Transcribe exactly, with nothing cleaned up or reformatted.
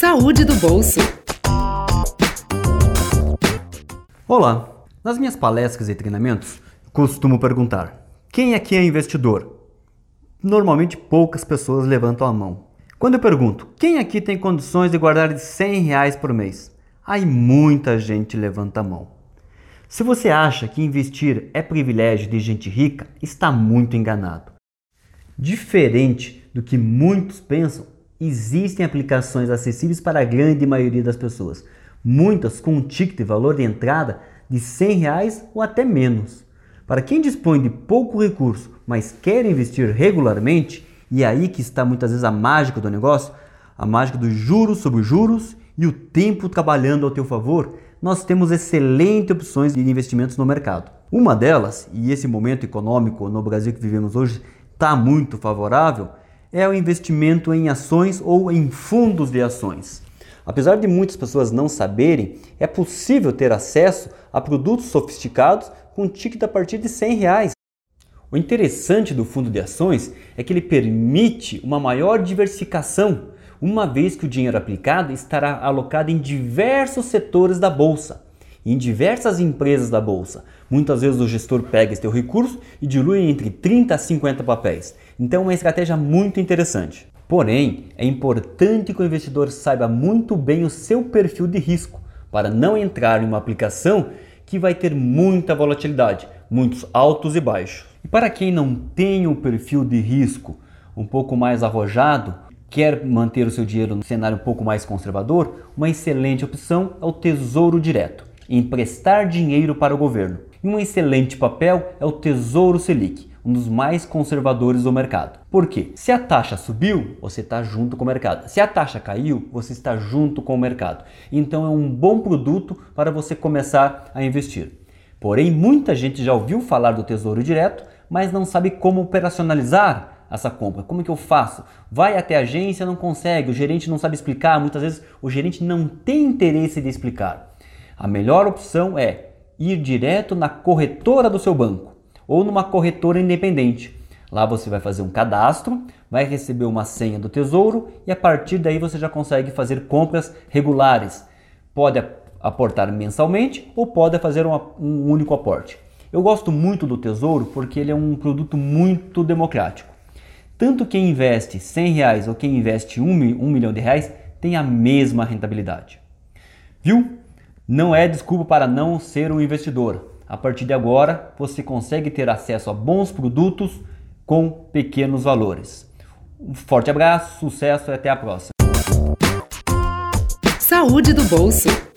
Saúde do bolso. Olá, nas minhas palestras e treinamentos, costumo perguntar: quem aqui é investidor? Normalmente poucas pessoas levantam a mão. Quando eu pergunto: quem aqui tem condições de guardar de cem reais por mês? Aí muita gente levanta a mão. Se você acha que investir é privilégio de gente rica, está muito enganado. Diferente do que muitos pensam, existem aplicações acessíveis para a grande maioria das pessoas, muitas com um ticket de valor de entrada de cem reais ou até menos. Para quem dispõe de pouco recurso, mas quer investir regularmente, e é aí que está muitas vezes a mágica do negócio, a mágica dos juros sobre juros e o tempo trabalhando ao teu favor, nós temos excelentes opções de investimentos no mercado. Uma delas, e esse momento econômico no Brasil que vivemos hoje está muito favorável, é o investimento em ações ou em fundos de ações. Apesar de muitas pessoas não saberem, é possível ter acesso a produtos sofisticados com ticket a partir de cem reais. O interessante do fundo de ações é que ele permite uma maior diversificação, uma vez que o dinheiro aplicado estará alocado em diversos setores da bolsa, em diversas empresas da bolsa. Muitas vezes o gestor pega esse teu recurso e dilui entre trinta a cinquenta papéis. Então é uma estratégia muito interessante. Porém, é importante que o investidor saiba muito bem o seu perfil de risco, para não entrar em uma aplicação que vai ter muita volatilidade, muitos altos e baixos. E para quem não tem o perfil de risco um pouco mais arrojado, quer manter o seu dinheiro no cenário um pouco mais conservador, uma excelente opção é o Tesouro Direto, emprestar dinheiro para o governo. E um excelente papel é o Tesouro Selic, um dos mais conservadores do mercado. Por quê? Se a taxa subiu, você está junto com o mercado. Se a taxa caiu, você está junto com o mercado. Então é um bom produto para você começar a investir. Porém, muita gente já ouviu falar do Tesouro Direto, mas não sabe como operacionalizar essa compra. Como que eu faço? Vai até a agência, não consegue, o gerente não sabe explicar, muitas vezes o gerente não tem interesse de explicar. A melhor opção é ir direto na corretora do seu banco ou numa corretora independente. Lá você vai fazer um cadastro, vai receber uma senha do Tesouro e a partir daí você já consegue fazer compras regulares. Pode aportar mensalmente ou pode fazer uma, um único aporte. Eu gosto muito do Tesouro porque ele é um produto muito democrático. Tanto quem investe cem reais ou quem investe um milhão de reais tem a mesma rentabilidade. Viu? Não é desculpa para não ser um investidor. A partir de agora, você consegue ter acesso a bons produtos com pequenos valores. Um forte abraço, sucesso e até a próxima. Saúde do bolso.